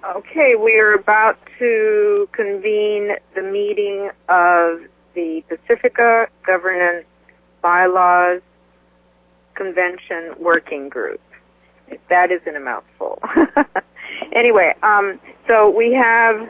Okay, we are about to convene the meeting of the Pacifica Governance Bylaws Convention Working Group. That isn't a mouthful. Anyway, so we have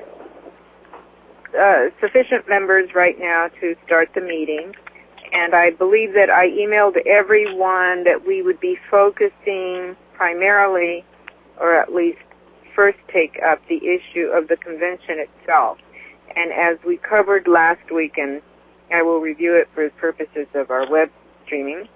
sufficient members right now to start the meeting, and I believe that I emailed everyone that we would be focusing primarily, or at least first take up the issue of the convention itself. And as we covered last week, and I will review it for the purposes of our web streaming,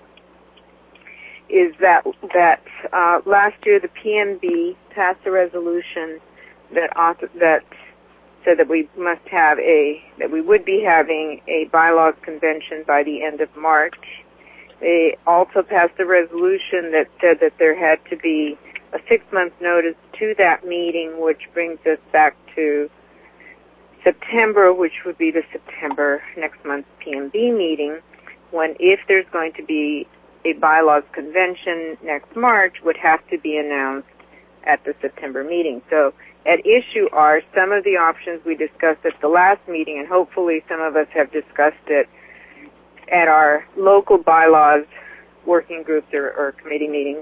is that last year the PMB passed a resolution that said that we would be having a bylaws convention by the end of March. They also passed a resolution that said that there had to be a 6-month notice to that meeting, which brings us back to September, which would be the September next month's PMB meeting, when if there's going to be a bylaws convention next March, would have to be announced at the September meeting. So at issue are some of the options we discussed at the last meeting, and hopefully some of us have discussed it at our local bylaws working groups or committee meetings.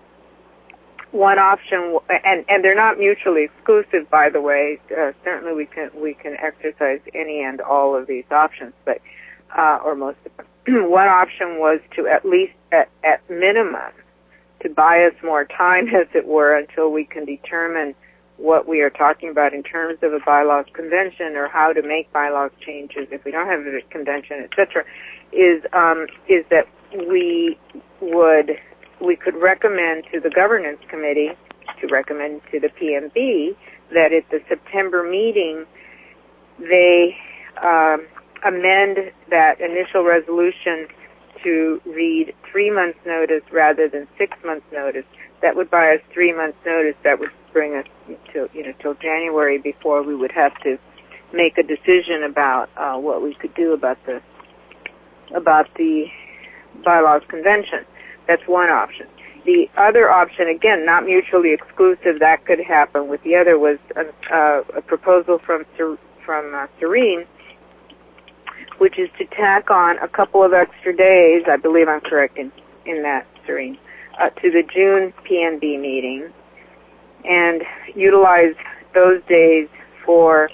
One option, and they're not mutually exclusive, by the way. Certainly, we can exercise any and all of these options, but or most of them. One option was to at least, at minimum, to buy us more time, as it were, until we can determine what we are talking about in terms of a bylaws convention or how to make bylaws changes if we don't have a convention, etc. Is that we could recommend to the governance committee, to recommend to the PMB, that at the September meeting they amend that initial resolution to read 3 months notice rather than 6 months notice. That would buy us 3 months notice. That would bring us till January before we would have to make a decision about what we could do about the bylaws convention. That's one option. The other option, again, not mutually exclusive, that could happen with the other, was a proposal from Serene, which is to tack on a couple of extra days, I believe I'm correct in that, Serene, to the June PNB meeting, and utilize those days for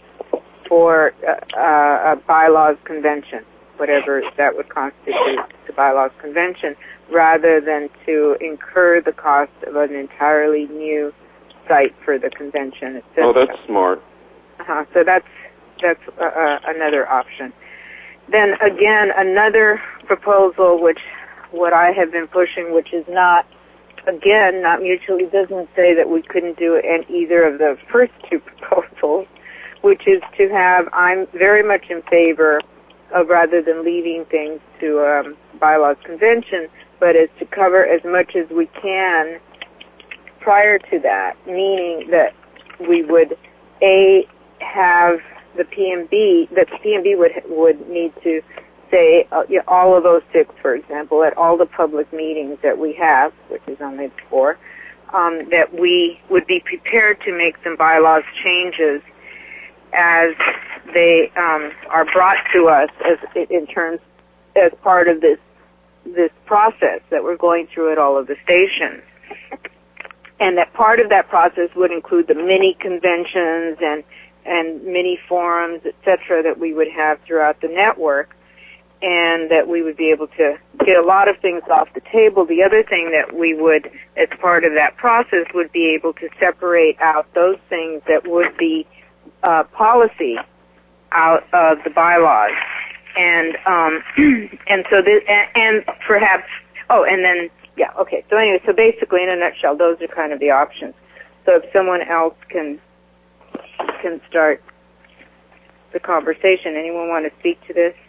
a bylaws convention, whatever that would constitute, the bylaws convention, rather than to incur the cost of an entirely new site for the convention itself. Oh, that's smart. So that's another option. Then again, another proposal, what I have been pushing, which is not mutually, doesn't say that we couldn't do it in either of the first two proposals, which is to have, I'm very much in favor of, rather than leaving things to bylaws convention, but is to cover as much as we can prior to that, meaning that we would, have the PMB, that the PMB would need to say all of those 6, for example, at all the public meetings that we have, which is only 4, that we would be prepared to make some bylaws changes as they are brought to us as part of this process that we're going through at all of the stations. And that part of that process would include the mini conventions and mini forums, etc., that we would have throughout the network, and that we would be able to get a lot of things off the table. The other thing that we would, as part of that process, would be able to separate out those things that would be policy out of the bylaws. And so this, and perhaps, so anyway, so basically in a nutshell, those are kind of the options. So if someone else can start the conversation. Anyone want to speak to this?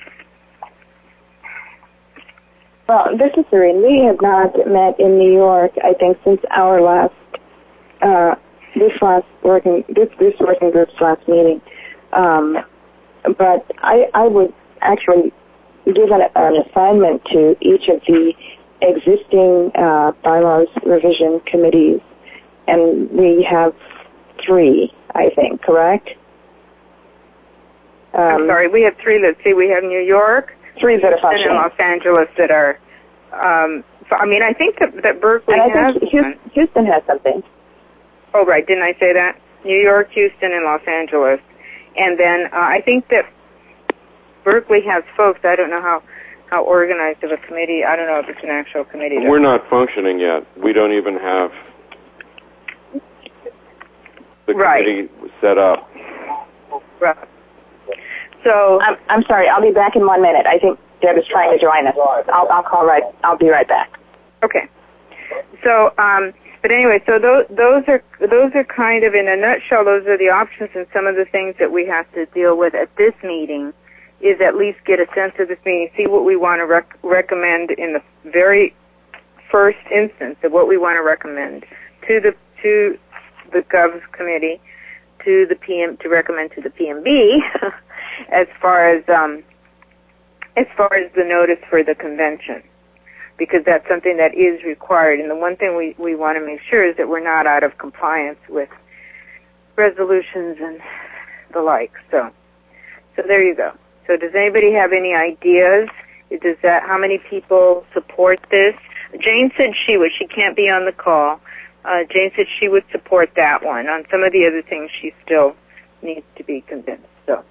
Well, this is Serene. We have not met in New York, I think, since our last, this working group's last meeting. But I would actually give an assignment to each of the existing bylaws revision committees, and we have 3, I think, correct? I'm sorry, we have 3. Let's see, we have New York, 3 that are functioning, and Los Angeles that are. I think that Berkeley has. Houston has something. Oh, right. Didn't I say that? New York, Houston, and Los Angeles, and then I think that Berkeley has folks. I don't know how organized of a committee. I don't know if it's an actual committee. We're not functioning yet. We don't even have the committee set up. Right. So I'm sorry. I'll be back in 1 minute. I think Deb is trying to join us. I'll be right back. Okay. So, but anyway, so those are kind of, in a nutshell, those are the options, and some of the things that we have to deal with at this meeting is at least get a sense of this meeting, see what we want to recommend in the very first instance of what we want to recommend to the Govs committee, to recommend to the PMB as far as the notice for the convention, because that's something that is required. And the one thing we want to make sure is that we're not out of compliance with resolutions and the like. So there you go. So does anybody have any ideas? How many people support this? Jane said she would. She can't be on the call. Jane said she would support that one. On some of the other things, she still needs to be convinced. So,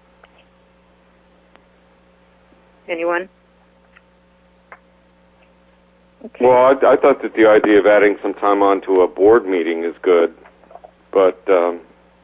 anyone? Okay. Well, I thought that the idea of adding some time onto a board meeting is good, but I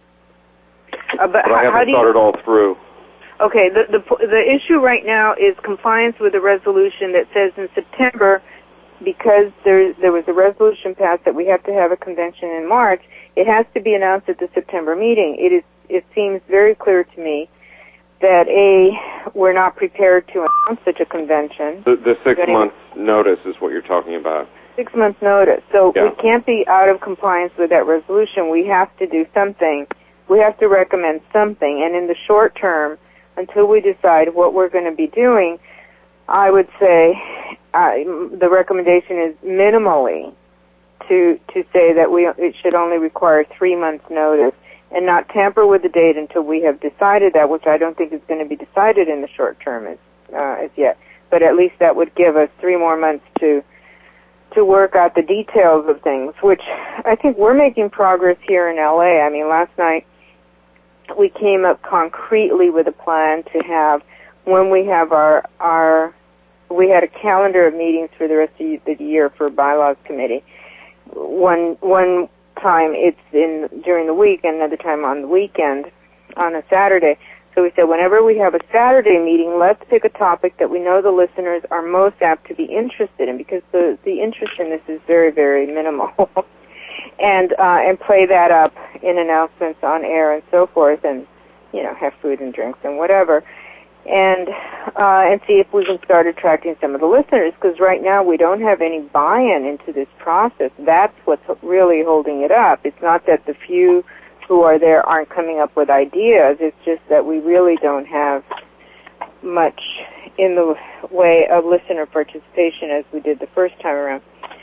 haven't thought it all through. Okay, the issue right now is compliance with the resolution that says in September, because there was a resolution passed that we have to have a convention in March, it has to be announced at the September meeting. It seems very clear to me that we're not prepared to announce such a convention. The 6 months notice is what you're talking about. 6 months notice. So yeah. We can't be out of compliance with that resolution. We have to do something. We have to recommend something. And in the short term, until we decide what we're going to be doing, I would say the recommendation is minimally to say that it should only require 3 months notice and not tamper with the date until we have decided that, which I don't think is going to be decided in the short term as yet. But at least that would give us 3 more months to work out the details of things, which I think we're making progress here in LA. I mean, last night we came up concretely with a plan to have, when we have we had a calendar of meetings for the rest of the year for Bylaws Committee. One time it's during the week, and another time on the weekend, on a Saturday. So we said, whenever we have a Saturday meeting, let's pick a topic that we know the listeners are most apt to be interested in, because the interest in this is very, very minimal. and play that up in announcements on air and so forth, and have food and drinks and whatever, and see if we can start attracting some of the listeners, because right now we don't have any buy-in into this process. That's what's really holding it up. It's not that the few who are there aren't coming up with ideas. It's just that we really don't have much in the way of listener participation as we did the first time around.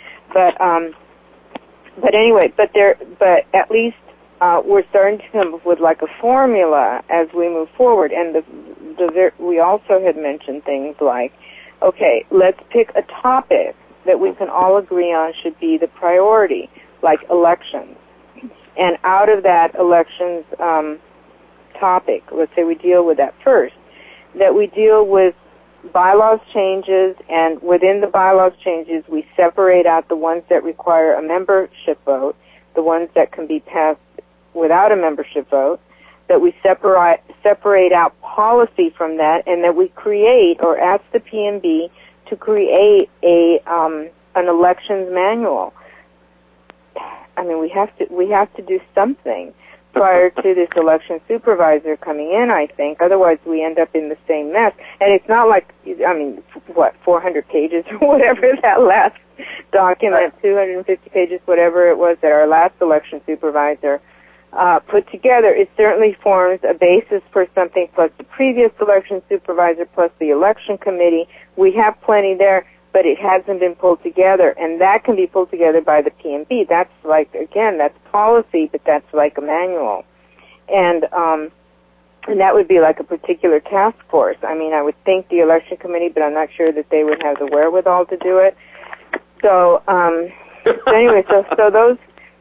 But anyway, but at least we're starting to come up with like a formula as we move forward. And we also had mentioned things like, okay, let's pick a topic that we can all agree on should be the priority, like elections. And out of that elections topic, let's say we deal with that first, that we deal with bylaws changes, and within the bylaws changes, we separate out the ones that require a membership vote, the ones that can be passed without a membership vote, that we separate out policy from that, and that we create, or ask the PMB to create an elections manual. I mean, we have to do something prior to this election supervisor coming in, I think. Otherwise, we end up in the same mess. And it's not like, 400 pages or whatever that last document, 250 pages, whatever it was that our last election supervisor put together. It certainly forms a basis for something, plus the previous election supervisor, plus the election committee. We have plenty there, but it hasn't been pulled together, and that can be pulled together by the PMB. That's like, again, that's policy, but that's like a manual. And that would be like a particular task force. I mean, I would think the election committee, but I'm not sure that they would have the wherewithal to do it. So, anyway, so those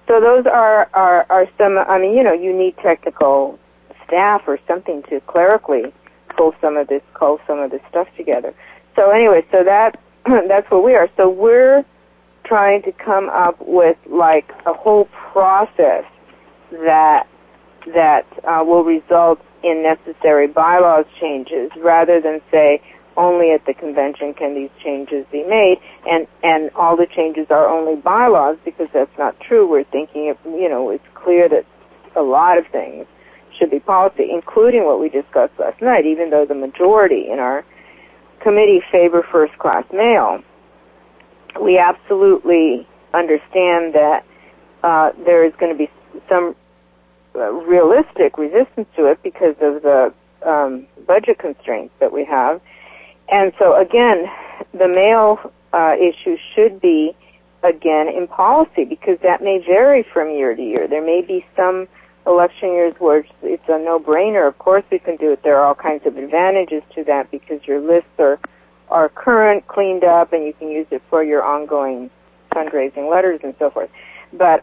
are some, I mean, you know, you need technical staff or something to clerically pull some of this stuff together. So anyway, so that's what we are. So we're trying to come up with like a whole process that will result in necessary bylaws changes, rather than say only at the convention can these changes be made, and all the changes are only bylaws, because that's not true. We're thinking of, you know, it's clear that a lot of things should be policy, including what we discussed last night, even though the majority in our committee favor first-class mail. We absolutely understand that there is going to be some realistic resistance to it because of the budget constraints that we have. And so, again, the mail issue should be, again, in policy, because that may vary from year to year. There may be some election years where it's a no-brainer. Of course we can do it. There are all kinds of advantages to that, because your lists are current, cleaned up, and you can use it for your ongoing fundraising letters and so forth. But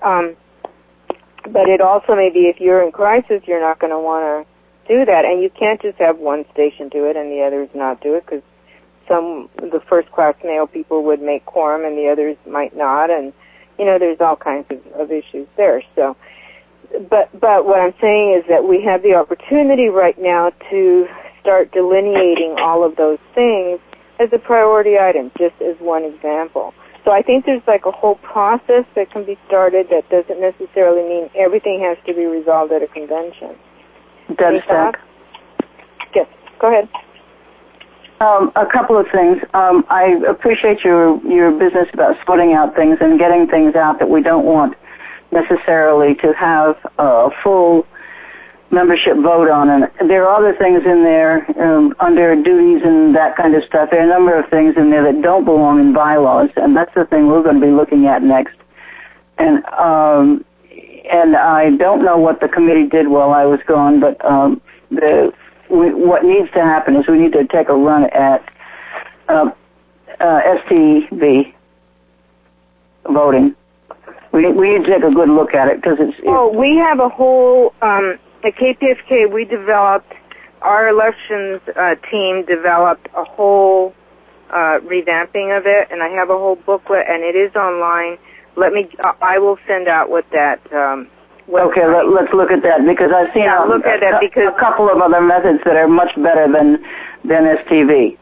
it also may be, if you're in crisis, you're not going to want to do that, and you can't just have one station do it and the others not do it, because the first-class mail people would make quorum and the others might not, and, you know, there's all kinds of issues there. So, but what I'm saying is that we have the opportunity right now to start delineating all of those things as a priority item, just as one example. So I think there's like a whole process that can be started that doesn't necessarily mean everything has to be resolved at a convention. Deb. Yes, go ahead. A couple of things. I appreciate your business about sorting out things and getting things out that we don't want necessarily to have a full membership vote on. And there are other things in there under duties and that kind of stuff. There are a number of things in there that don't belong in bylaws, and that's the thing we're going to be looking at next. And I don't know what the committee did while I was gone, but what needs to happen is we need to take a run at STV voting. We need to take a good look at it, because it's... we have a whole... At KPFK, we developed, our elections team developed a whole revamping of it, and I have a whole booklet, and it is online. I will send out what that... Okay, let's look at that, because I've seen a couple of other methods that are much better than STV.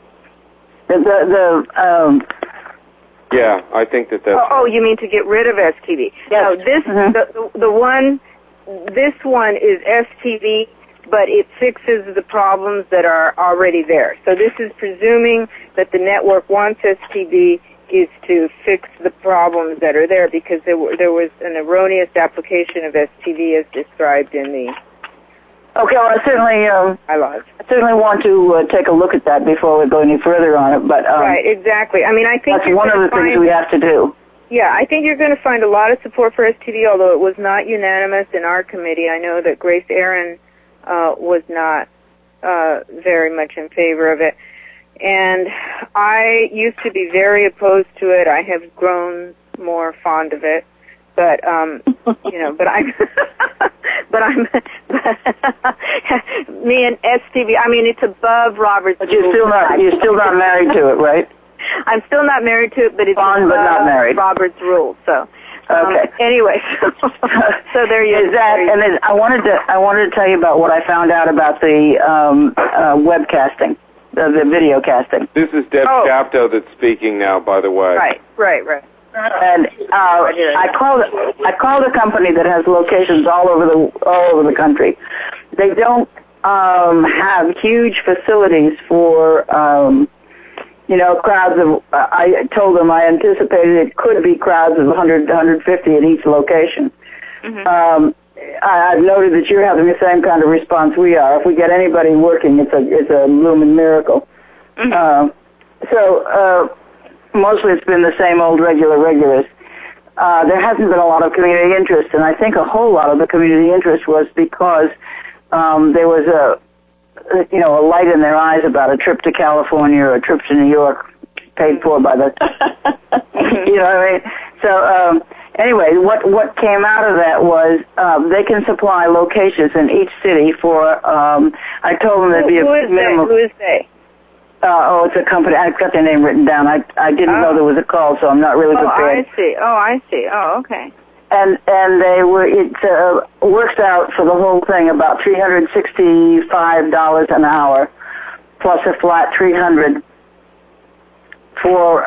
Yeah, I think that's... Oh, you mean to get rid of STV? Yes. No, this one is STV, but it fixes the problems that are already there. So this is presuming that the network wants STV is to fix the problems that are there, because there was an erroneous application of STV as described in the... Okay, well, I certainly want to take a look at that before we go any further on it. But right, exactly. I mean, I think that's one of the things we have to do. Yeah, I think you're going to find a lot of support for STV, although it was not unanimous in our committee. I know that Grace Aaron was not very much in favor of it. And I used to be very opposed to it. I have grown more fond of it. But, you know, but I'm me and STV, I mean, it's above Robert's rules. But you're still not married to it, right? I'm still not married to it, but it's fond but not married. Robert's rules. So, okay. Anyway, so there you go. And then I wanted to tell you about what I found out about the webcasting, the video casting. This is Deb Shapto that's speaking now, by the way. Right. And I called a company that has locations all over the country. They don't have huge facilities for crowds of. I told them I anticipated it could be crowds of 100 to 150 at each location. Mm-hmm. I've noted that you're having the same kind of response we are. If we get anybody working, it's a blooming miracle. Mm-hmm. mostly it's been the same old regulars. There hasn't been a lot of community interest, and I think a whole lot of the community interest was because there was a light in their eyes about a trip to California or a trip to New York paid for by the, you know what I mean? So, anyway, what came out of that was, they can supply locations in each city for, I told them there'd be a minimum. Who is they? It's a company. I've got their name written down. I didn't know there was a call, so I'm not really prepared. I see. Oh, okay. And they were, it works out for the whole thing about $365 an hour, plus a flat $300 for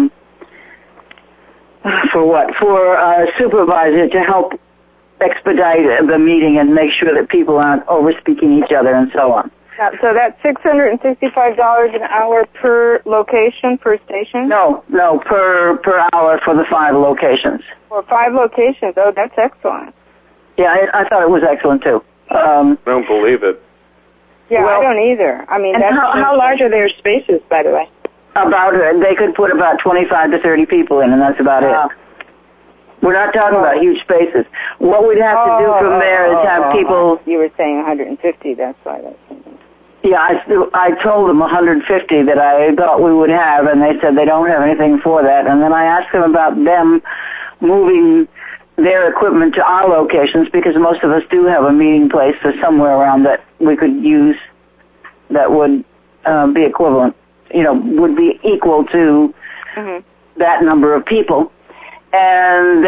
what? For a supervisor to help expedite the meeting and make sure that people aren't over-speaking each other and so on. So that's $665 an hour per location, per station? No, per hour for the 5 locations. For 5 locations. Oh, that's excellent. Yeah, I thought it was excellent too. I don't believe it. Yeah, well, I don't either. I mean, and how large are their spaces, by the way? They could put about 25 to 30 people in, and that's about it. We're not talking about huge spaces. What we'd have to do from there is have people. You were saying 150. That's why that's. Yeah, I told them 150 that I thought we would have, and they said they don't have anything for that. And then I asked them about them moving their equipment to our locations, because most of us do have a meeting place or somewhere around that we could use that would be equivalent, would be equal to that number of people. And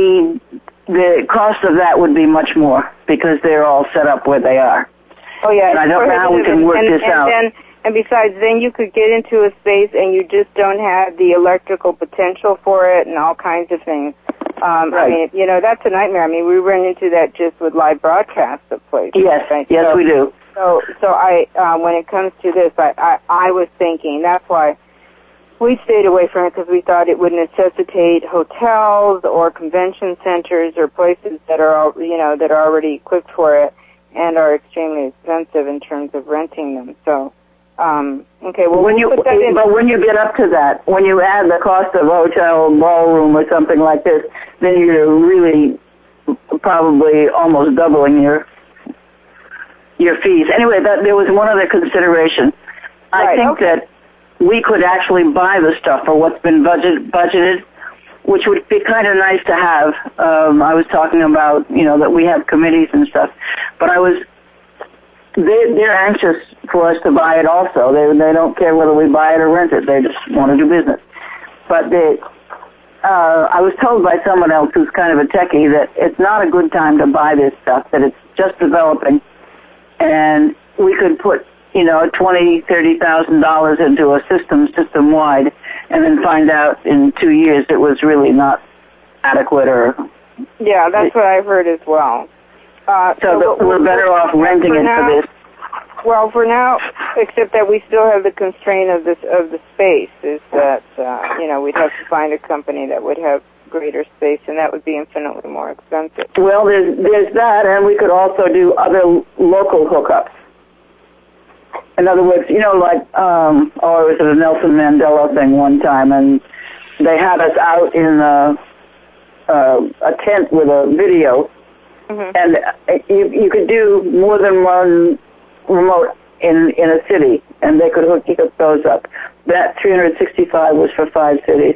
the cost of that would be much more because they're all set up where they are. Oh, yeah. And I don't know how we can work this out. And besides, then you could get into a space and you just don't have the electrical potential for it and all kinds of things. Right. I mean, that's a nightmare. I mean, we run into that just with live broadcasts of places. Yes, right? Yes, we do. So I, when it comes to this, I was thinking, that's why we stayed away from it, because we thought it would necessitate hotels or convention centers or places that are, that are already equipped for it and are extremely expensive in terms of renting them. So, okay, well, when you get up to that, when you add the cost of a hotel, ballroom, or something like this, then you're really probably almost doubling your fees. Anyway, there was one other consideration. I think that we could actually buy the stuff for what's been budgeted, which would be kind of nice to have. I was talking about, that we have committees and stuff, but they're anxious for us to buy it also. They don't care whether we buy it or rent it. They just want to do business. But I was told by someone else who's kind of a techie that it's not a good time to buy this stuff, that it's just developing, and we could put $20,000, $30,000 into a system wide, and then find out in 2 years it was really not adequate or. Yeah, that's what I've heard as well. So we're better off renting it for this. Well, for now, except that we still have the constraint of the space, is that we'd have to find a company that would have greater space, and that would be infinitely more expensive. Well, there's that, and we could also do other local hookups. In other words, it was a Nelson Mandela thing one time, and they had us out in a tent with a video, and you could do more than one remote in a city, and they could hook those up. That 365 was for 5 cities.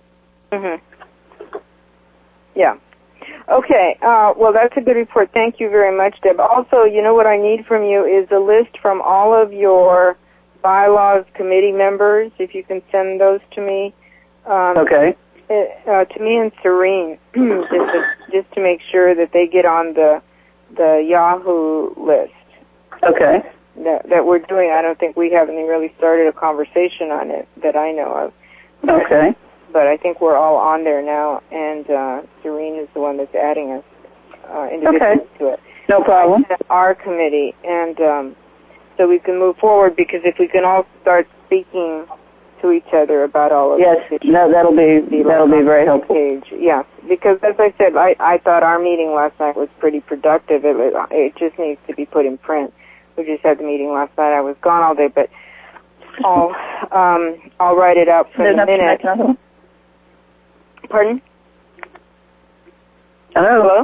Yeah. Okay, well, that's a good report. Thank you very much, Deb. Also, what I need from you is a list from all of your bylaws committee members, if you can send those to me. Okay. To me and Serene, just to make sure that they get on the Yahoo list. Okay. That we're doing. I don't think we haven't really started a conversation on it that I know of. Okay. But I think we're all on there now, and Serene is the one that's adding us individually to it. No problem. Our committee, and so we can move forward, because if we can all start speaking to each other about all of this. Yes, that'll be very helpful. Yes, because as I said, I thought our meeting last night was pretty productive. It just needs to be put in print. We just had the meeting last night. I was gone all day, but I'll write it out for the minute. Pardon? Hello?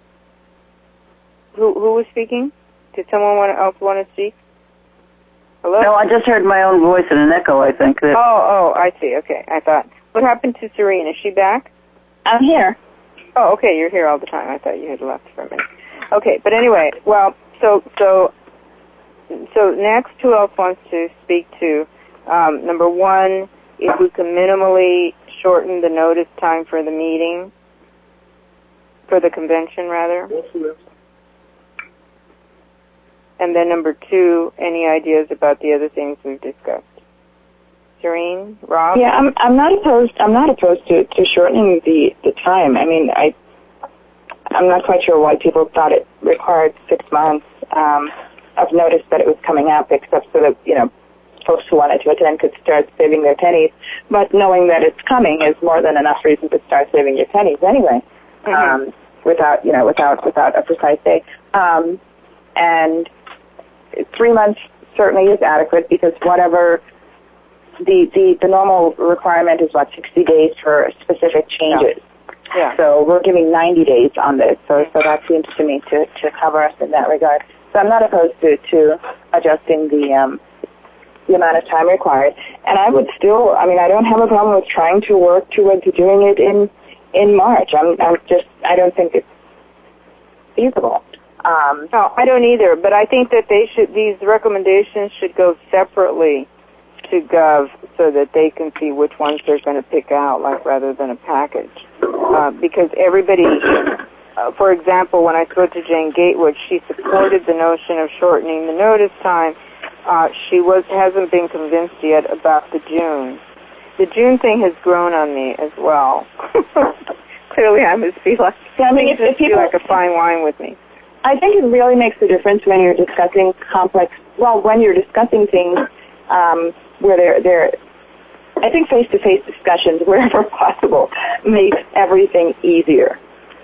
Who was speaking? Did someone else want to speak? Hello? No, I just heard my own voice in an echo, I think. Oh, I see. Okay, I thought. What happened to Serene? Is she back? I'm here. Oh, okay, you're here all the time. I thought you had left for a minute. Okay, but anyway, well, so next, who else wants to speak to? Number one, if we can minimally shorten the notice time for the meeting, for the convention, rather. And then number two, any ideas about the other things we've discussed? Serene, Rob? Yeah, I'm not opposed to shortening the time. I mean, I'm not quite sure why people thought it required 6 months of notice that it was coming up, except so that, folks who wanted to attend could start saving their pennies. But knowing that it's coming is more than enough reason to start saving your pennies anyway, without a precise date. And 3 months certainly is adequate, because whatever the normal requirement is 60 days for specific changes. Yeah. So we're giving 90 days on this. So that seems to me to cover us in that regard. So I'm not opposed to adjusting the amount of time required. And I would still, I don't have a problem with trying to work towards doing it in March. I don't think it's feasible. No, I don't either, but I think that these recommendations should go separately to Gov so that they can see which ones they're going to pick out, rather than a package. Because everybody, for example, when I spoke to Jane Gatewood, she supported the notion of shortening the notice time. She hasn't been convinced yet about the June. The June thing has grown on me as well. Clearly, I must be if people like a fine wine with me. I think it really makes a difference when you're discussing when you're discussing things where I think face-to-face discussions, wherever possible, makes everything easier.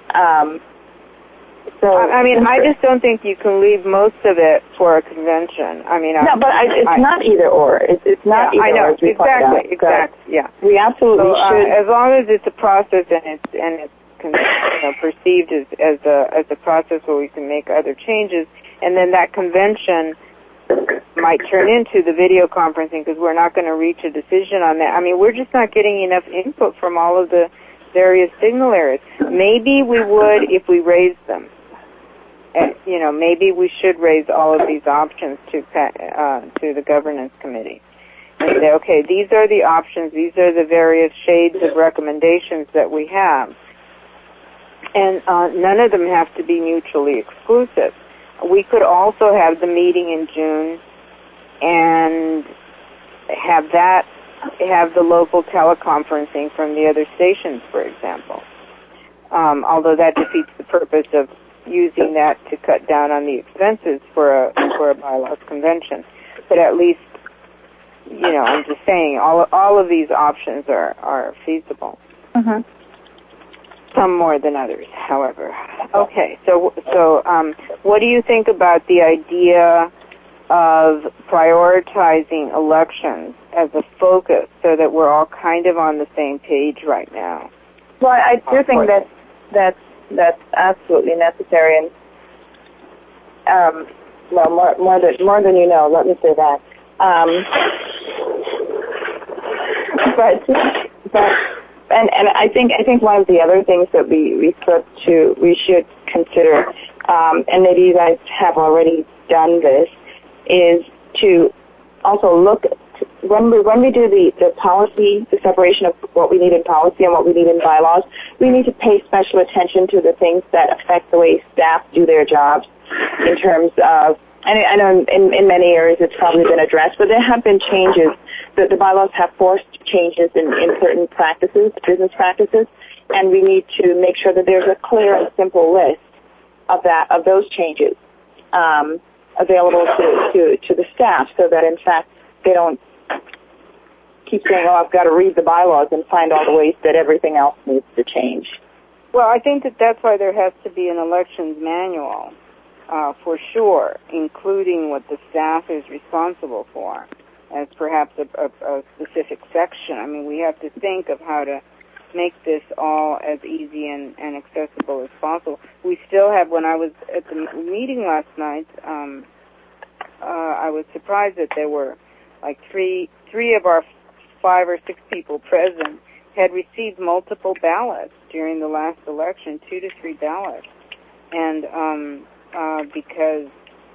I just don't think you can leave most of it for a convention. No, but it's not either or. It's not either or. I know, exactly. Yeah, we absolutely should. As long as it's a process and it's perceived as a process where we can make other changes, and then that convention might turn into the video conferencing, because we're not going to reach a decision on that. We're just not getting enough input from all of the various signal areas. Maybe we would if we raised them. Maybe we should raise all of these options to the governance committee and say, okay, these are the options, these are the various shades of recommendations that we have. And none of them have to be mutually exclusive. We could also have the meeting in June and have the local teleconferencing from the other stations, for example. Although that defeats the purpose of using that to cut down on the expenses for a bylaws convention. But at least, I'm just saying, all of these options are feasible. Mm-hmm. Some more than others, however. Okay, so what do you think about the idea of prioritizing elections as a focus so that we're all kind of on the same page right now? Well, I do think that's absolutely necessary, and more than you know. Let me say that. And I think one of the other things that we should consider, and maybe you guys have already done this, is to also look at when we do the policy, the separation of what we need in policy and what we need in bylaws. We need to pay special attention to the things that affect the way staff do their jobs in terms of. And I know in many areas it's probably been addressed, but there have been changes. The bylaws have forced changes in certain practices, business practices, and we need to make sure that there's a clear and simple list of those changes available to the staff, so that in fact they don't keep saying, "Oh, I've got to read the bylaws and find all the ways that everything else needs to change." Well, I think that's why there has to be an elections manual. For sure, including what the staff is responsible for. as perhaps a specific section. I mean, we have to think of how to make this all as easy and accessible as possible. We still have, when I was at the meeting last night, I was surprised that there were like three of our 5 or 6 people present had received multiple ballots during the last election, 2 to 3 ballots. And because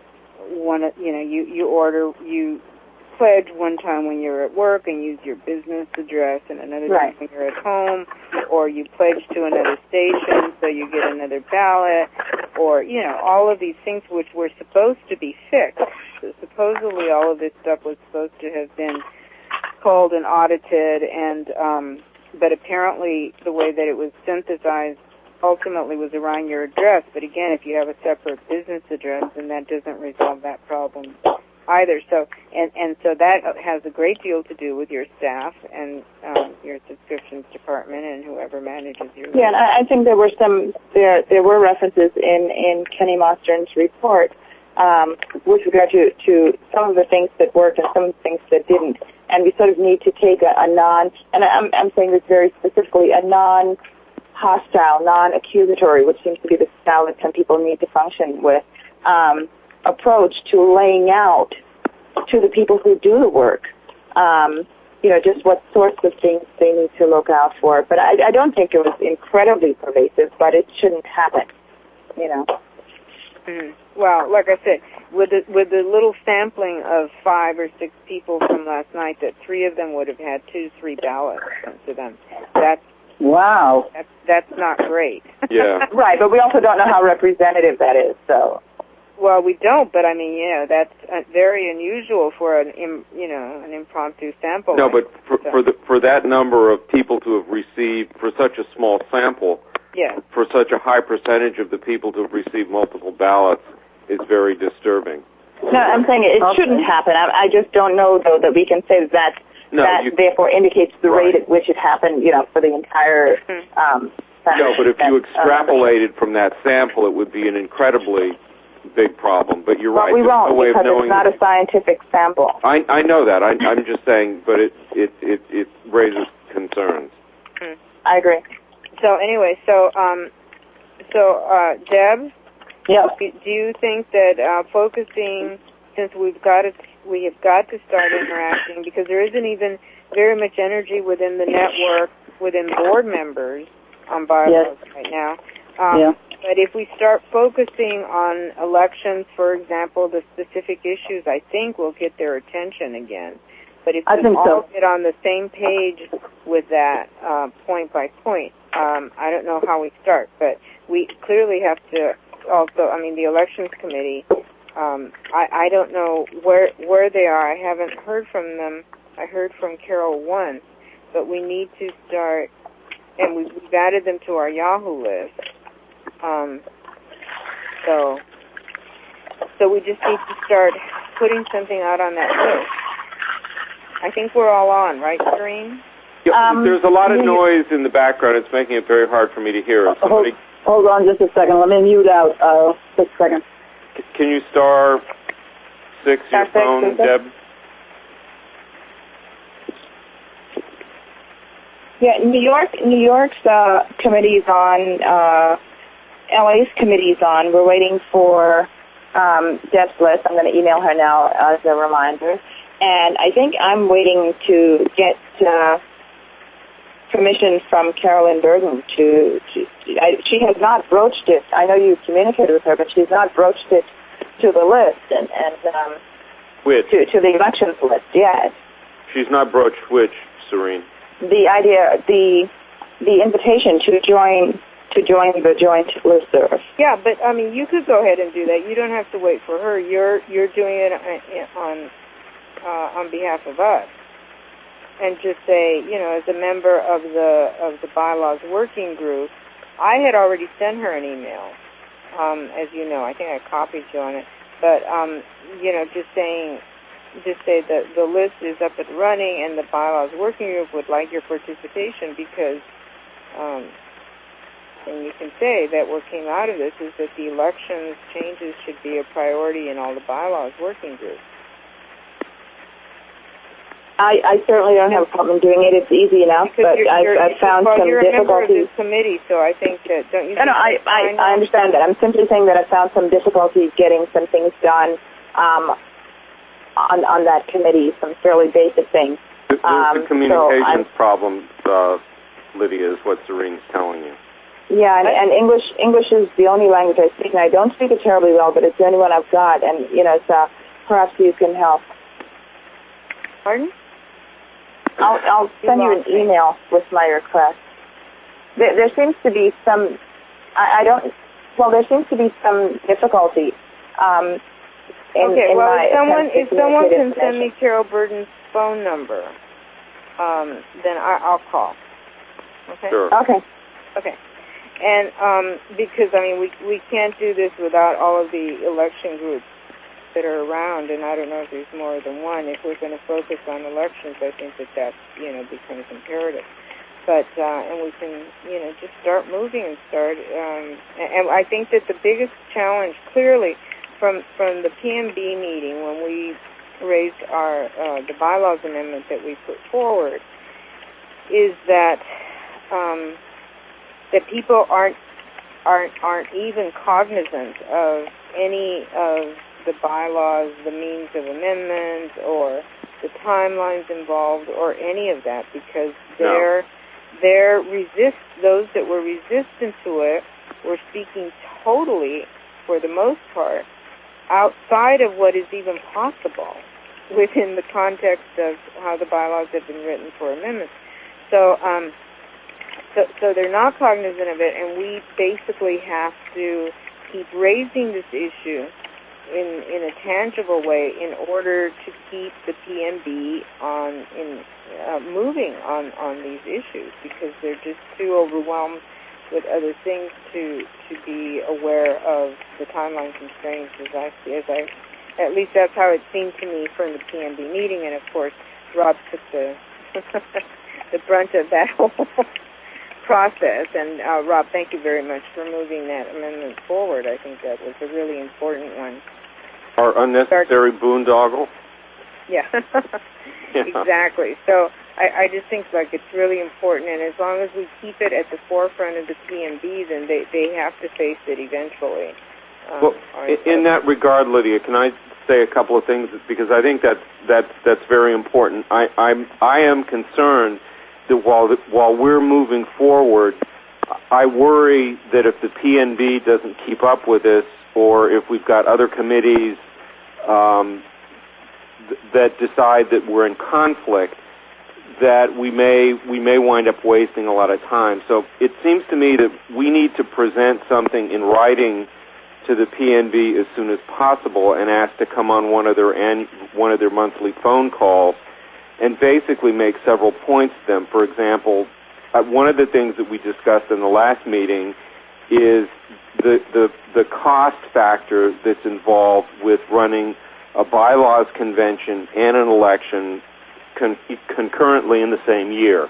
you pledge one time when you're at work and use your business address, and another time when you're at home, or you pledge to another station so you get another ballot, or all of these things which were supposed to be fixed. So supposedly all of this stuff was supposed to have been culled and audited, and but apparently the way that it was synthesized ultimately was around your address. But again, if you have a separate business address, then that doesn't resolve that problem either. So and so that has a great deal to do with your staff and your subscriptions department and whoever manages your. Yeah, and I think there were references in Kenny Mostern's report with regard to some of the things that worked and some of the things that didn't. And we sort of need to take a non, and I'm saying this very specifically, a non-hostile, non-accusatory, which seems to be the style that some people need to function with, approach to laying out to the people who do the work, just what sorts of things they need to look out for. But I don't think it was incredibly pervasive, but it shouldn't happen, Mm-hmm. Well, like I said, with the little sampling of 5 or 6 people from last night, that 3 of them would have had 2 to 3 ballots sent to them. Wow. That's not great. Yeah. Right, but we also don't know how representative that is, so. Well, we don't, but I mean, that's very unusual for an impromptu sample. No, but for that number of people to have received, for such a small sample, yeah, for such a high percentage of the people to have received multiple ballots is very disturbing. No, I'm saying it shouldn't happen. I just don't know, though, that we can say that therefore indicates the rate at which it happened, for the entire No, but if you extrapolated from that sample, it would be an incredibly big problem. But you're right. Well, we won't, because it's not a scientific sample. I know that. I'm just saying, but it raises concerns. I agree. So anyway, Deb, yeah. Do you think that focusing, since we have got to start interacting, because there isn't even very much energy within the network, within board members on bylaws right now. But if we start focusing on elections, for example, the specific issues, I think we'll get their attention again. But if we all get on the same page with that point by point, I don't know how we start, but we clearly have to also, the elections committee, I don't know where they are. I haven't heard from them. I heard from Carol once, but we need to start, and we've added them to our Yahoo list. So we just need to start putting something out on that list. I think we're all on, right, Serene? Yeah, there's a lot of noise in the background. It's making it very hard for me to hear. Hold on just a second. Let me mute out 6 seconds. Can you star 6 your phone, Deb? Yeah, New York's committee's on, LA's committee's on. We're waiting for Deb's list. I'm going to email her now as a reminder. And I think I'm waiting to get permission from Carolyn Bergen she has not broached it. I know you communicated with her, but she's not broached it to the list and which? To the elections list yet. She's not broached which, Serene? The idea, the invitation to join the joint listserv. Yeah, but you could go ahead and do that. You don't have to wait for her. You're doing it on behalf of us, and just say, as a member of the bylaws working group, I had already sent her an email. As you know, I think I copied you on it. But just say that the list is up and running, and the bylaws working group would like your participation because. And you can say that what came out of this is that the elections changes should be a priority in all the bylaws working groups. I certainly don't have a problem doing it. It's easy enough, but I've found some you're difficulties. a member of this committee, so I think that, don't you No, I understand that. I'm simply saying that I've found some difficulties getting some things done on that committee, some fairly basic things. The communications problems, Lydia, is what Serene's telling you. Yeah, and English is the only language I speak, and I don't speak it terribly well, but it's the only one I've got, and, so perhaps you can help. Pardon? I'll send you an email with my request. There seems to be some, there seems to be some difficulty if someone can send me Carol Burden's phone number, then I'll call. Okay? Sure. Okay. And because, we can't do this without all of the election groups that are around, and I don't know if there's more than one. If we're going to focus on elections, I think that becomes imperative. But, and we can, just start moving and and I think that the biggest challenge, clearly, from the PMB meeting, when we raised the bylaws amendment that we put forward, is that that people aren't even cognizant of any of the bylaws, the means of amendment, or the timelines involved, or any of that, because those that were resistant to it were speaking totally, for the most part, outside of what is even possible within the context of how the bylaws have been written for amendments. So they're not cognizant of it, and we basically have to keep raising this issue in a tangible way in order to keep the PMB moving on these issues, because they're just too overwhelmed with other things to be aware of the timeline constraints, at least that's how it seemed to me from the PMB meeting. And of course, Rob took the brunt of that whole process. And Rob, thank you very much for moving that amendment forward. I think that was a really important one. Our unnecessary boondoggle? Yeah, exactly. So I just think it's really important, and as long as we keep it at the forefront of the PMB, then they have to face it eventually. Well, in that regard, Lydia, can I say a couple of things, because I think that's very important. I am concerned that while we're moving forward, I worry that if the PNB doesn't keep up with this, or if we've got other committees that decide that we're in conflict, that we may wind up wasting a lot of time. So it seems to me that we need to present something in writing to the PNB as soon as possible and ask to come on one of their monthly phone calls and basically make several points to them. For example, one of the things that we discussed in the last meeting is the cost factor that's involved with running a bylaws convention and an election concurrently in the same year.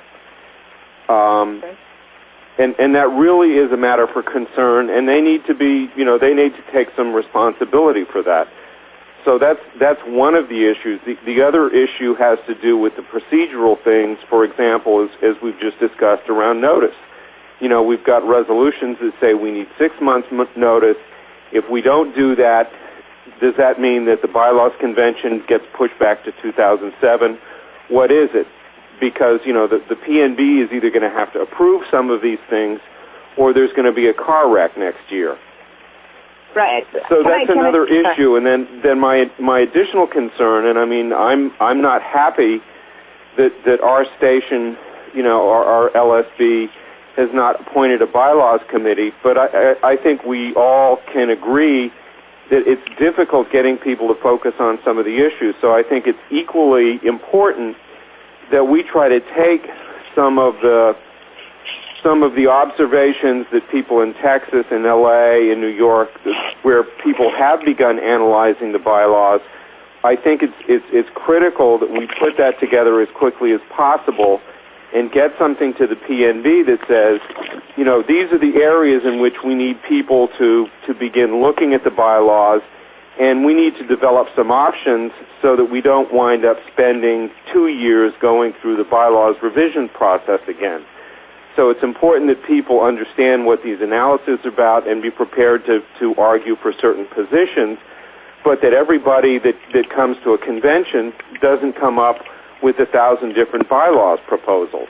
And that really is a matter for concern, and they need to take some responsibility for that. So that's one of the issues. The other issue has to do with the procedural things, for example, as we've just discussed around notice. We've got resolutions that say we need 6 months notice. If we don't do that, does that mean that the bylaws convention gets pushed back to 2007? What is it? Because, the PNB is either going to have to approve some of these things, or there's going to be a car wreck next year. Right. So that's another issue. And then my additional concern, and I'm not happy that our station, our LSB, has not appointed a bylaws committee, but I think we all can agree that it's difficult getting people to focus on some of the issues. So I think it's equally important that we try to take some of the observations that people in Texas and LA and New York, where people have begun analyzing the bylaws. I think it's critical that we put that together as quickly as possible and get something to the PNB that says, these are the areas in which we need people to begin looking at the bylaws And we need to develop some options so that we don't wind up spending 2 years going through the bylaws revision process again. So it's important that people understand what these analyses are about and be prepared to argue for certain positions, but that everybody that comes to a convention doesn't come up with 1,000 different bylaws proposals.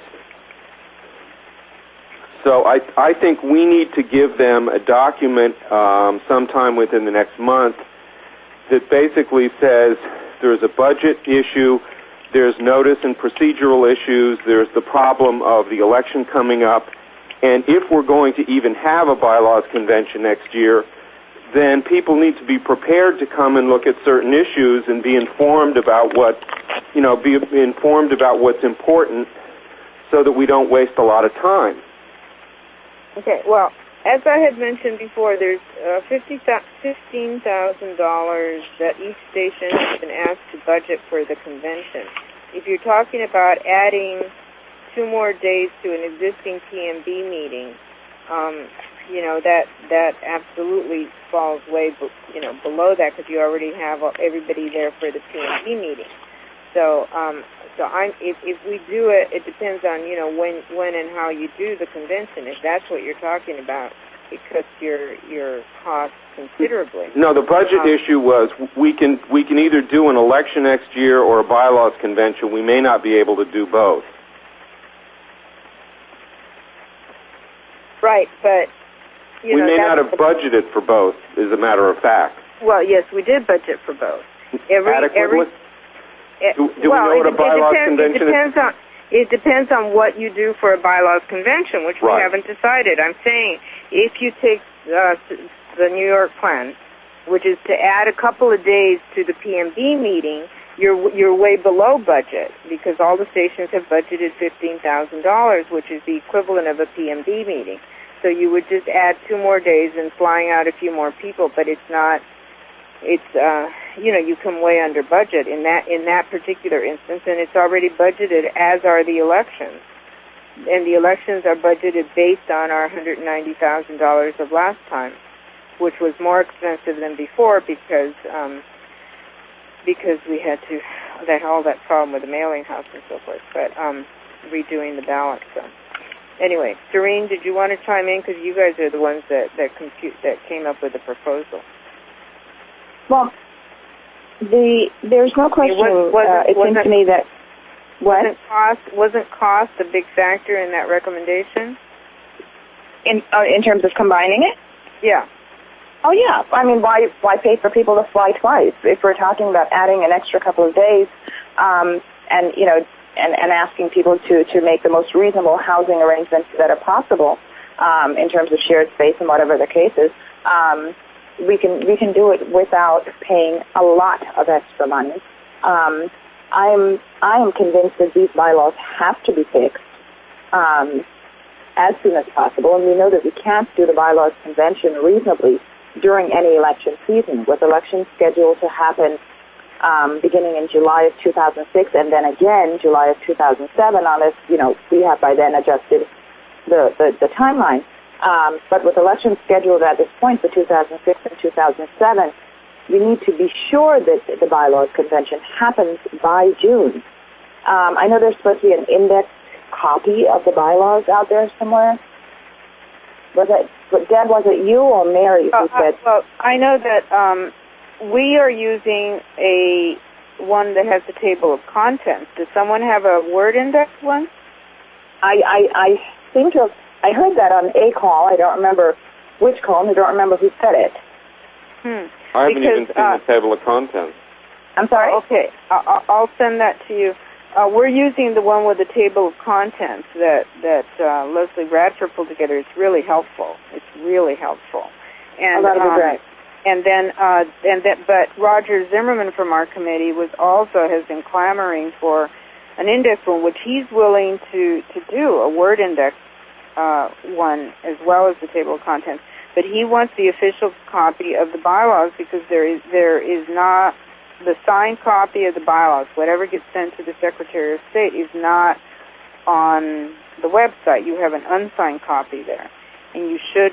So I think we need to give them a document sometime within the next month that basically says there's a budget issue, there's notice and procedural issues, there's the problem of the election coming up, and if we're going to even have a bylaws convention next year, then people need to be prepared to come and look at certain issues and be informed about be informed about what's important so that we don't waste a lot of time. Okay, well, as I had mentioned before, there's $15,000 that each station has been asked to budget for the convention. If you're talking about adding 2 more days to an existing PMB meeting, that absolutely falls way below that because you already have everybody there for the PMB meeting. So if we do it, it depends on when and how you do the convention. If that's what you're talking about, it cuts your costs considerably. No, the budget issue was we can either do an election next year or a bylaws convention. We may not be able to do both. Right, but we may not have budgeted for both, as a matter of fact. Well, yes, we did budget for both. Adequately? Do we know what a bylaws convention is? It depends on what you do for a bylaws convention, which we haven't decided. I'm saying if you take the New York plan, which is to add a couple of days to the PMB meeting, you're way below budget because all the stations have budgeted $15,000, which is the equivalent of a PMB meeting. So you would just add 2 more days and flying out a few more people, but it's not. You come way under budget in that particular instance, and it's already budgeted, as are the elections. And the elections are budgeted based on our $190,000 of last time, which was more expensive than before because we had all that problem with the mailing house and so forth, but redoing the ballot. So anyway, Doreen, did you want to chime in because you guys are the ones that came up with the proposal? Well, there's no question. It seems to me that wasn't cost a big factor in that recommendation? In terms of combining it? Yeah. Oh yeah. I mean, why pay for people to fly twice if we're talking about adding an extra couple of days, and asking people to make the most reasonable housing arrangements that are possible in terms of shared space and whatever the case is. We can do it without paying a lot of extra money. I am convinced that these bylaws have to be fixed as soon as possible, and we know that we can't do the bylaws convention reasonably during any election season, with elections scheduled to happen beginning in July of 2006 and then again July of 2007, unless we have by then adjusted the timeline. But with elections scheduled at this point for 2006 and 2007, we need to be sure that the bylaws convention happens by June. I know there's supposed to be an indexed copy of the bylaws out there somewhere. Deb, was it you or Mary who said? Well, I know that we are using one that has the table of contents. Does someone have a Word index one? I seem to have. I heard that on a call. I don't remember which call, and I don't remember who said it. I haven't even seen the table of contents. I'm sorry? Okay. I'll send that to you. We're using the one with the table of contents that Leslie Radford pulled together. It's really helpful. And that'll be great. But Roger Zimmerman from our committee has been clamoring for an index one, which he's willing to do, a Word index one, as well as the table of contents. But he wants the official copy of the bylaws because there is not the signed copy of the bylaws. Whatever gets sent to the Secretary of State is not on the website. You have an unsigned copy there, and you should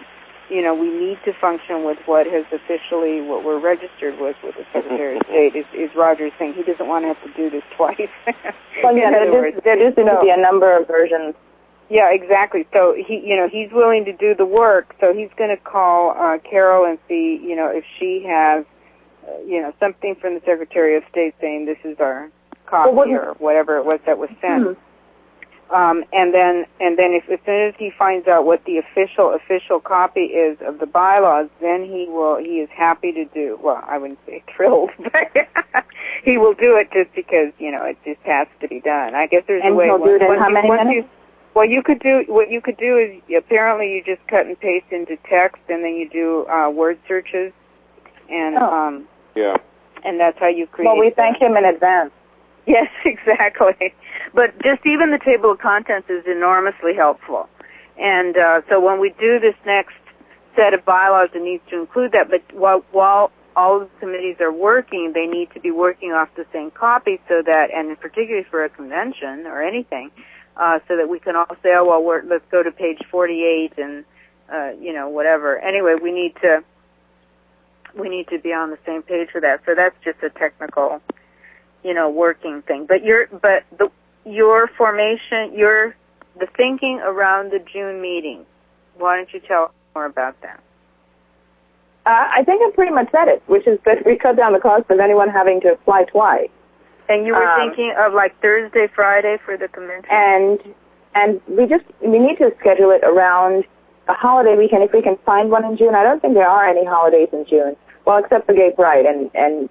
we need to function with what we're registered with the Secretary of State. Is Roger saying he doesn't want to have to do this twice? Well, yeah, there does seem to be a number of versions. Yeah, exactly. So he's willing to do the work. So he's going to call Carol and see, if she has, something from the Secretary of State saying this is our copy or whatever it was that was sent. Mm-hmm. And then if as soon as he finds out what the official copy is of the bylaws, then he is happy to do, well, I wouldn't say thrilled, but he will do it just because, it just has to be done. I guess there's a way. And he'll do it in how many minutes? What you could do is apparently you just cut and paste into text, and then you do word searches, and and that's how you create. Well, we thank him in advance. Yes, exactly. But just even the table of contents is enormously helpful, and so when we do this next set of bylaws, it needs to include that. But while all of the committees are working, they need to be working off the same copy, so that, and particularly for a convention or anything. So that we can all say, let's go to page 48 and, whatever. Anyway, we need to be on the same page for that. So that's just a technical, working thing. But your formation, the thinking around the June meeting, why don't you tell us more about that? I think I pretty much said it, which is that we cut down the cost of anyone having to apply twice. And you were thinking of like Thursday, Friday for the convention? And we need to schedule it around a holiday weekend if we can find one in June. I don't think there are any holidays in June. Well, except for Gay Pride and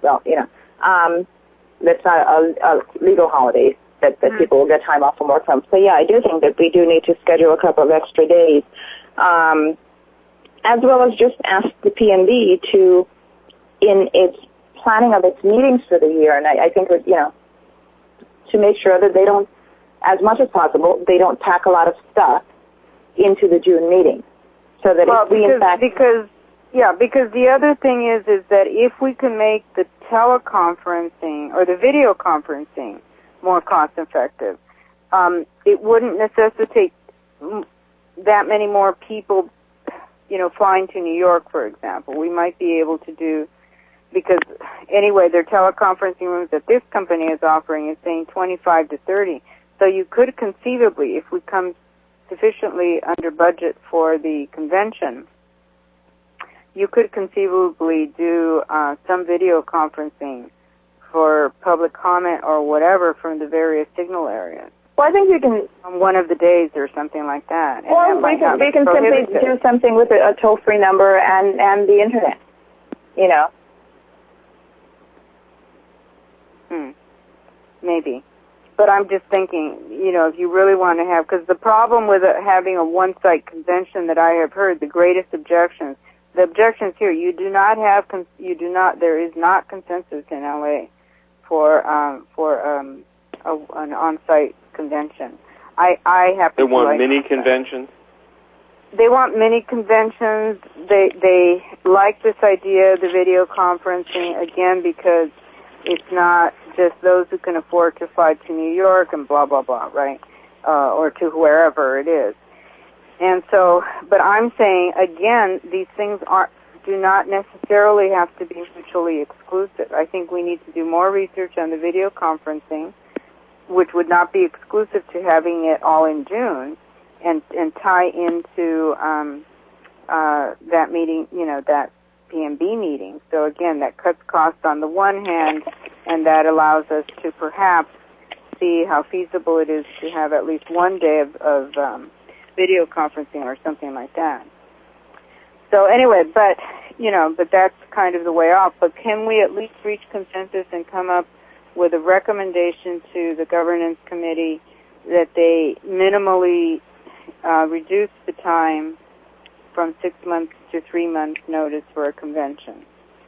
that's not a legal holiday that people will get time off from work from. So yeah, I do think that we do need to schedule a couple of extra days. As well as just ask the PNB to, in its planning of its meetings for the year, and I think, to make sure that they don't, as much as possible, they don't pack a lot of stuff into the June meeting. So that because the other thing is that if we can make the teleconferencing or the video conferencing more cost effective, it wouldn't necessitate that many more people, flying to New York, for example. We might be able to do, because anyway, their teleconferencing rooms that this company is offering is saying 25 to 30. So you could conceivably, if we come sufficiently under budget for the convention, you could conceivably do some video conferencing for public comment or whatever from the various signal areas. Well, I think you can on one of the days or something like that. Or we can simply do something with a toll-free number and the internet. Maybe. But I'm just thinking, if you really want to have, because the problem with having a one-site convention that I have heard, the greatest objections, the objections here, there is not consensus in LA for an on-site convention. I happen They to want like mini conventions? They want mini conventions. They like this idea of the video conferencing, again, because it's not just those who can afford to fly to New York and blah, blah, blah, right? Or to wherever it is. And so, but I'm saying, again, these things do not necessarily have to be mutually exclusive. I think we need to do more research on the video conferencing, which would not be exclusive to having it all in June, and tie into that meeting, that PMB meeting. So again, that cuts costs on the one hand, and that allows us to perhaps see how feasible it is to have at least one day of video conferencing or something like that. So anyway, but that's kind of the way off. But can we at least reach consensus and come up with a recommendation to the governance committee that they minimally reduce the time from 6 months to 3 months notice for a convention?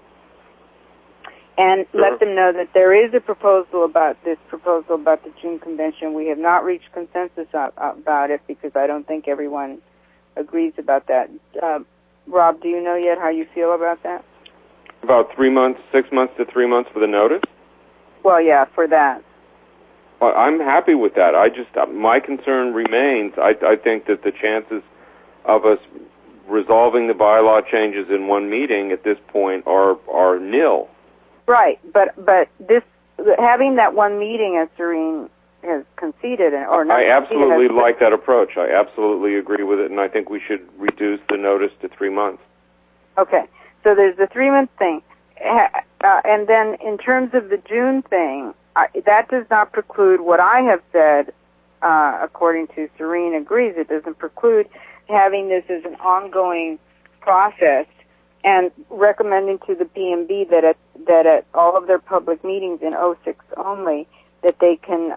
And let them know that there is a proposal about the June convention. We have not reached consensus about it because I don't think everyone agrees about that. Rob, do you know yet how you feel about that? About 3 months, 6 months to 3 months for the notice? Well, yeah, for that. Well, I'm happy with that. My concern remains. I think that the chances of us resolving the bylaw changes in one meeting at this point are nil. Right, but this having that one meeting, as Serene has conceded, or not, I absolutely like that approach. I absolutely agree with it, and I think we should reduce the notice to 3 months. Okay, so there's the 3 month thing, and then in terms of the June thing, that does not preclude what I have said. According to Serene, agrees it doesn't preclude having this as an ongoing process, and recommending to the PMB that at all of their public meetings in 06 only, that they can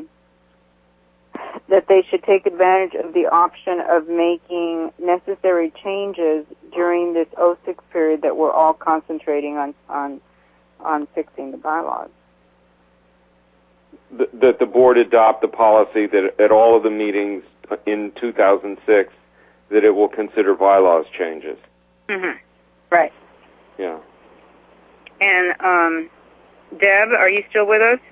that they should take advantage of the option of making necessary changes during this 06 period that we're all concentrating on fixing the bylaws. That the board adopt the policy that at all of the meetings in 2006 that it will consider bylaws changes. Mm-hmm. Right. Yeah. And Deb, are you still with us?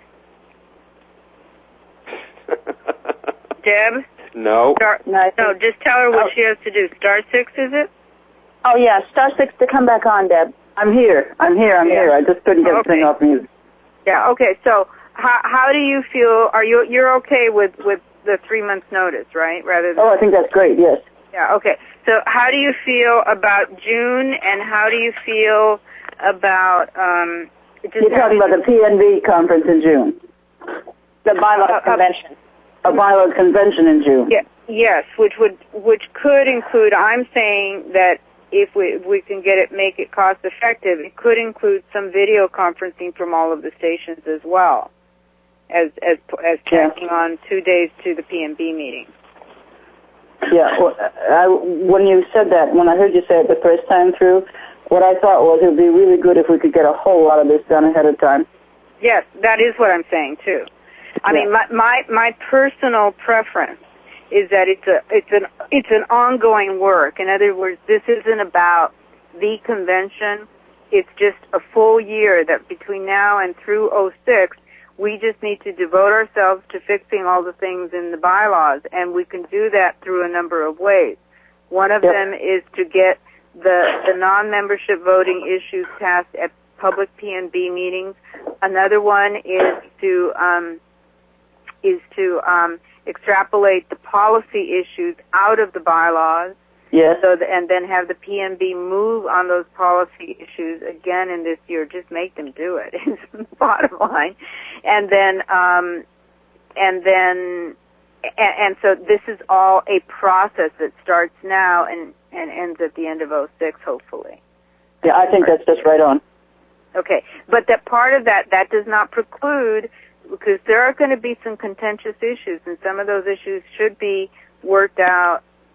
Deb? No. No, just tell her what she has to do. Star 6, is it? Oh, yeah, star 6 to come back on, Deb. I'm here. I just couldn't get the thing off mute. Yeah, okay, so how do you feel? You're okay with the 3 months notice, right? Rather than I think that's great, yes. Yeah, okay. So how do you feel about June, and how do you feel about You're talking about the PNB conference in June. The bylaws convention. A bylaws convention in June. Yeah, yes, which could include, I'm saying that if we can make it cost effective, it could include some video conferencing from all of the stations as well as tacking on 2 days to the PMB meeting. Yeah, when you said that, when I heard you say it the first time through, what I thought was it would be really good if we could get a whole lot of this done ahead of time. Yes, that is what I'm saying too. I mean, my personal preference is that it's an ongoing work. In other words, this isn't about the convention. It's just a full year that between now and through 06, we just need to devote ourselves to fixing all the things in the bylaws, and we can do that through a number of ways. One of them is to get the non-membership voting issues passed at public PNB meetings. Another one is to extrapolate the policy issues out of the bylaws. Yes. And then have the PNB move on those policy issues again in this year. Just make them do it. Is the bottom line. And so this is all a process that starts now and ends at the end of 06, hopefully. Yeah, I think that's just right on. Okay, but that part of that does not preclude, because there are going to be some contentious issues, and some of those issues should be worked out,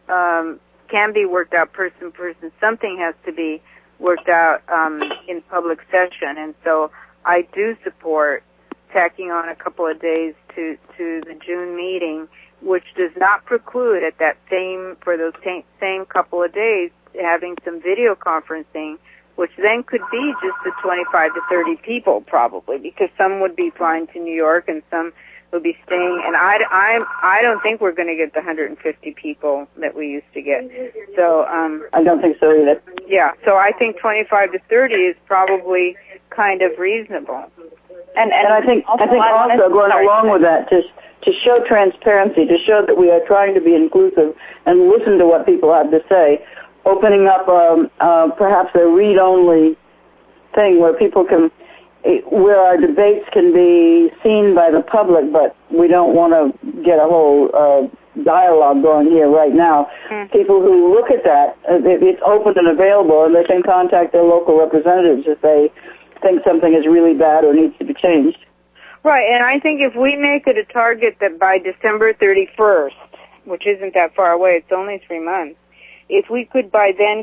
can be worked out person. Something has to be worked out in public session, and so I do support tacking on a couple of days to the June meeting, which does not preclude for those same couple of days having some video conferencing, which then could be just the 25 to 30 people probably, because some would be flying to New York and some would be staying. And I don't think we're going to get the 150 people that we used to get. So I don't think so either. Yeah, so I think 25 to 30 is probably kind of reasonable. And I think also going along with that, just to show transparency, to show that we are trying to be inclusive and listen to what people have to say, opening up perhaps a read-only thing where people can, where our debates can be seen by the public, but we don't want to get a whole dialogue going here right now. Mm-hmm. People who look at that, it's open and available, and they can contact their local representatives if they think something is really bad or needs to be changed. Right, and I think if we make it a target that by December 31st, which isn't that far away, it's only 3 months, if we could by then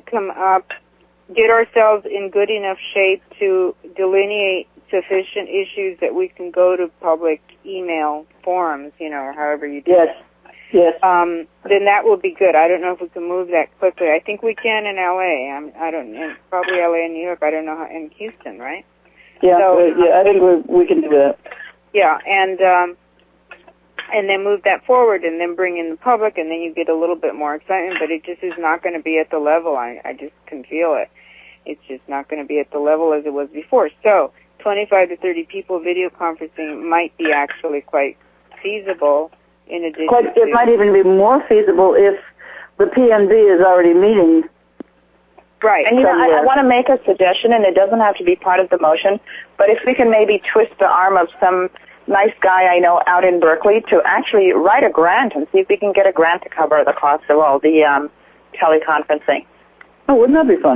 get ourselves in good enough shape to delineate sufficient issues that we can go to public email forums, or however you do it. Yes. Then that will be good. I don't know if we can move that quickly. I think we can in LA. I don't, and probably LA and New York. I don't know how, in Houston, right? Yeah. So, I think we can do that. Yeah, and then move that forward and then bring in the public, and then you get a little bit more excitement, but it just is not going to be at the level. I just can feel it. It's just not going to be at the level as it was before. So 25 to 30 people video conferencing might be actually quite feasible in addition to... It might even be more feasible if the PNB is already meeting. Right. And, I want to make a suggestion, and it doesn't have to be part of the motion, but if we can maybe twist the arm of some nice guy I know out in Berkeley to actually write a grant and see if we can get a grant to cover the cost of all the teleconferencing. Oh, wouldn't that be fun?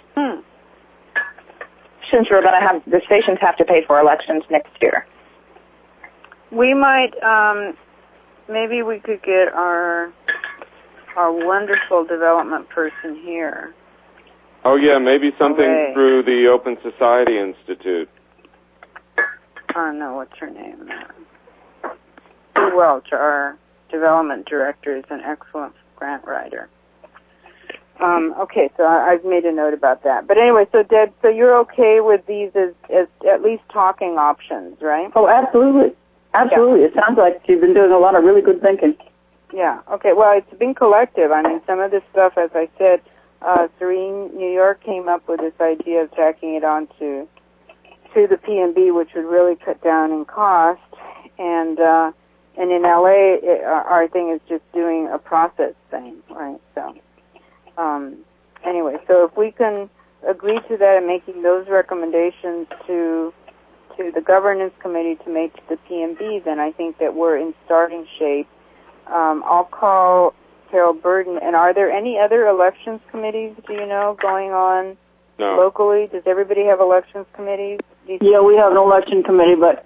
Since we're going to have, the stations have to pay for elections next year. We might, maybe we could get our wonderful development person here. Oh, yeah, maybe something through the Open Society Institute. Oh, no, what's her name? Sue Welch, our development director, is an excellent grant writer. Okay, so I've made a note about that. But anyway, so Deb, so you're okay with these as at least talking options, right? Oh, absolutely. Absolutely. Yeah. It sounds like you've been doing a lot of really good thinking. Yeah, okay. Well, it's been collective. I mean, some of this stuff, as I said, Serene, New York came up with this idea of tacking it on to the PNB, which would really cut down in cost. And in LA, our thing is just doing a process thing, right? So, anyway, so if we can agree to that and making those recommendations to the governance committee to make to the PNB, then I think that we're in starting shape. I'll call Carol Burden. And are there any other elections committees, do you know, going on locally? Does everybody have elections committees? Yeah, we have an election committee, but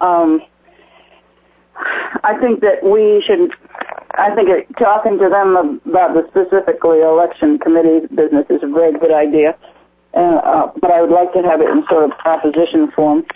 I think that we should, talking to them about the specifically election committee business is a very good idea. But I would like to have it in sort of proposition form.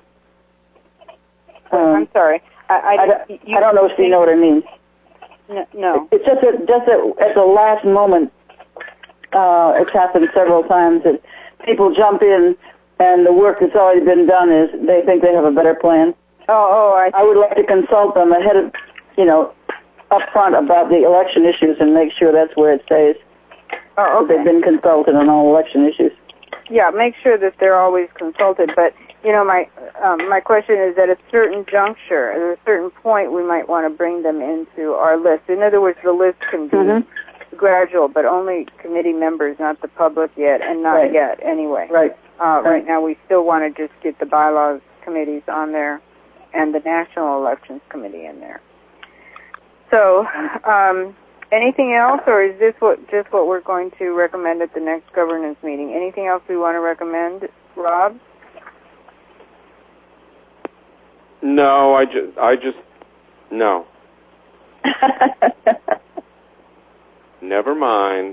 I'm sorry. I don't know if you know what I mean. No. It's just at the last moment, it's happened several times that people jump in and the work that's already been done is they think they have a better plan. I would like to consult them ahead of, up front about the election issues and make sure that's where it stays. Oh, okay. They've been consulted on all election issues. Yeah, make sure that they're always consulted. But, my question is at a certain juncture, at a certain point, we might want to bring them into our list. In other words, the list can be gradual, but only committee members, not the public yet, and not yet anyway. Right. Right now, we still want to just get the bylaws committees on there and the National Elections Committee in there. So, anything else, or is this just what we're going to recommend at the next governance meeting? Anything else we want to recommend, Rob? No, I just no. Never mind.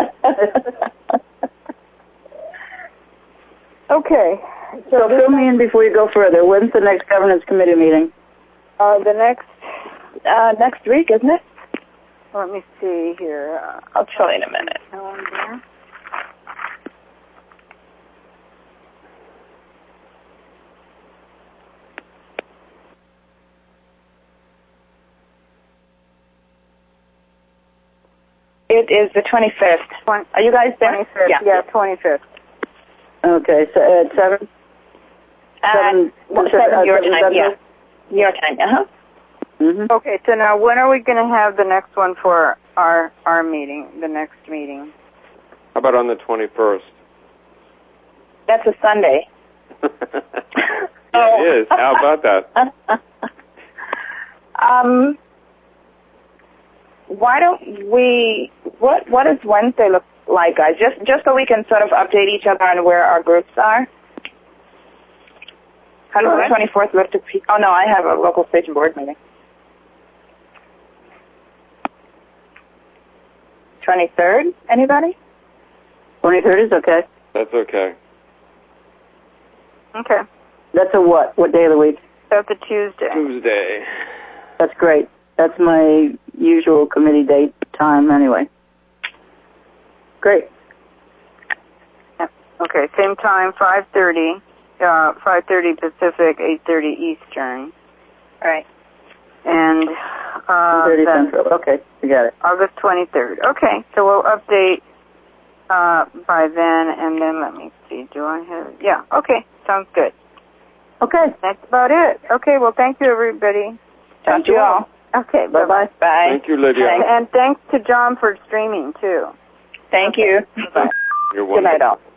Okay. So fill me in before you go further. When's the next governance committee meeting? The next week, isn't it? Let me see here. I'll tell you in a minute. Calendar. It is the 25th. Are you guys there? 25th. Yeah, 25th. Okay, so at 7? 7 your time, yeah. Your time, Mm-hmm. Okay, so now when are we going to have the next one for our meeting, the next meeting? How about on the 21st? That's a Sunday. Yeah, it is. How about that? Why don't we, what does Wednesday look like, guys? Just so we can sort of update each other on where our groups are. How does the 24th look to Oh, no, I have a local station board meeting. 23rd, anybody? 23rd is okay. That's okay. Okay. That's a what? What day of the week? That's a Tuesday. Tuesday. That's great. That's my usual committee date time anyway. Great. Okay, same time, 5:30. 5:30 Pacific, 8:30 Eastern. Right. And 2:30 Central. Okay, we got it. August 23rd. Okay, so we'll update by then, and then let me see. Do I have? Yeah. Okay, sounds good. Okay, that's about it. Okay, well, thank you, everybody. Thank you all. Okay, bye-bye. Bye. Thank you, Lydia. And thanks to John for streaming, too. Thank you. You're welcome. Good night, all.